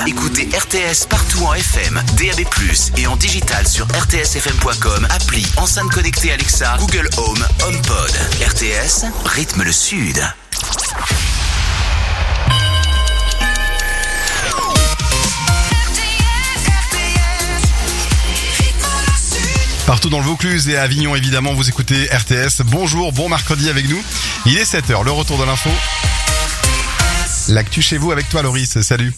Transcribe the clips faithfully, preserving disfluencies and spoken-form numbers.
Écoutez R T S partout en F M, D A B plus, et en digital sur r t s f m point com, appli, enceinte connectée Alexa, Google Home, HomePod. R T S, rythme le Sud. Partout dans le Vaucluse et à Avignon, évidemment, vous écoutez R T S. Bonjour, bon mercredi avec nous. Il est sept heures, le retour de l'info. L'actu chez vous avec toi, Loris. Salut.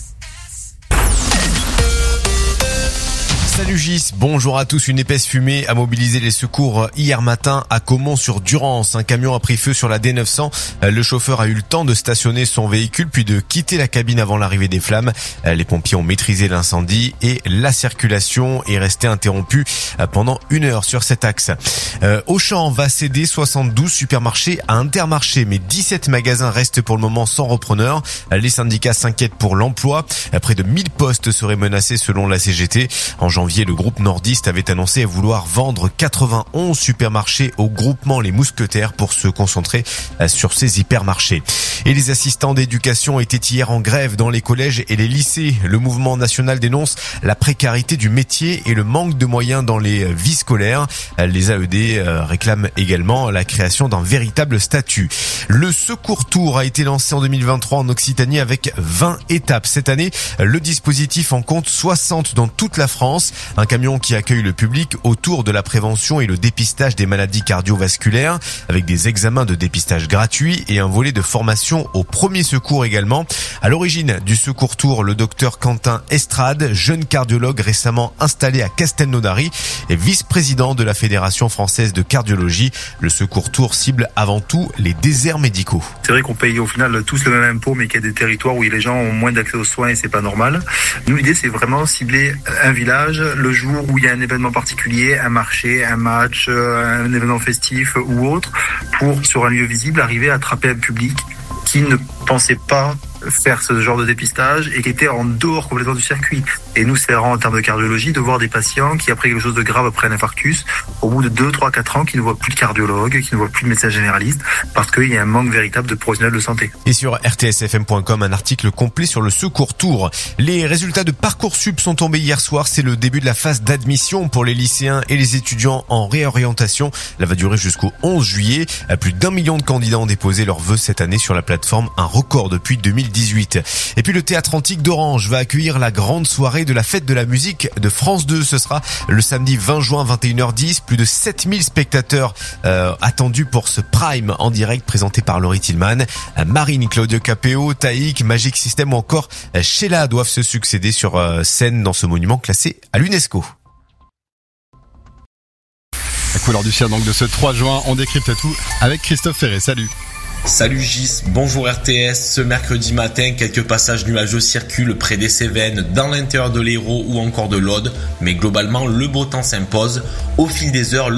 Salut Gis, bonjour à tous. Une épaisse fumée a mobilisé les secours hier matin à Caumont-sur-Durance. Un camion a pris feu sur la D neuf cents. Le chauffeur a eu le temps de stationner son véhicule puis de quitter la cabine avant l'arrivée des flammes. Les pompiers ont maîtrisé l'incendie et la circulation est restée interrompue pendant une heure sur cet axe. Euh, Auchan va céder soixante-douze supermarchés à Intermarché, mais dix-sept magasins restent pour le moment sans repreneur. Les syndicats s'inquiètent pour l'emploi. Près de mille postes seraient menacés selon la C G T. En janvier, le groupe nordiste avait annoncé vouloir vendre quatre-vingt-onze supermarchés au groupement Les Mousquetaires pour se concentrer sur ces hypermarchés. Et les assistants d'éducation étaient hier en grève dans les collèges et les lycées. Le mouvement national dénonce la précarité du métier et le manque de moyens dans les vies scolaires. Les A E D réclament également la création d'un véritable statut. Le Secours Tour a été lancé en deux mille vingt-trois en Occitanie avec vingt étapes. Cette année, le dispositif en compte soixante dans toute la France. Un camion qui accueille le public autour de la prévention et le dépistage des maladies cardiovasculaires avec des examens de dépistage gratuits et un volet de formation au premier secours également. À l'origine du Secours Tour, le docteur Quentin Estrade, jeune cardiologue récemment installé à Castelnaudary et vice-président de la Fédération française de cardiologie. Le Secours Tour cible avant tout les déserts médicaux. C'est vrai qu'on paye au final tous le même impôt, mais qu'il y a des territoires où les gens ont moins d'accès aux soins et c'est pas normal. Nous, l'idée, c'est vraiment cibler un village le jour où il y a un événement particulier, un marché, un match, un événement festif ou autre, pour, sur un lieu visible, arriver à attraper un public qui ne pensait pas faire ce genre de dépistage et qui était en dehors complètement du circuit. Et nous, c'est rare en termes de cardiologie de voir des patients qui, après quelque chose de grave, après un infarctus, au bout de deux, trois, quatre ans, qui ne voient plus de cardiologue, qui ne voient plus de médecin généraliste, parce qu'il y a un manque véritable de professionnels de santé. Et sur r t s f m point com, un article complet sur le Secours Tour. Les résultats de Parcoursup sont tombés hier soir. C'est le début de la phase d'admission pour les lycéens et les étudiants en réorientation. Elle va durer jusqu'au onze juillet. Plus d'un million de candidats ont déposé leurs vœux cette année sur la plateforme, un record depuis deux mille dix-huit. Et puis le Théâtre Antique d'Orange va accueillir la grande soirée de la fête de la musique de France deux. Ce sera le samedi vingt juin, vingt et une heures dix. Plus de sept mille spectateurs euh, attendus pour ce prime en direct présenté par Laurie Tillman. Marine, Claudio Capéo, Taïk, Magic System ou encore Sheila doivent se succéder sur euh, scène dans ce monument classé à l'UNESCO. La couleur du ciel donc de ce trois juin, on décrypte tout avec Christophe Ferré. Salut. Salut Gis, bonjour R T S. Ce mercredi matin, quelques passages nuageux circulent près des Cévennes, dans l'intérieur de l'Hérault ou encore de l'Aude, mais globalement le beau temps s'impose. Au fil des heures,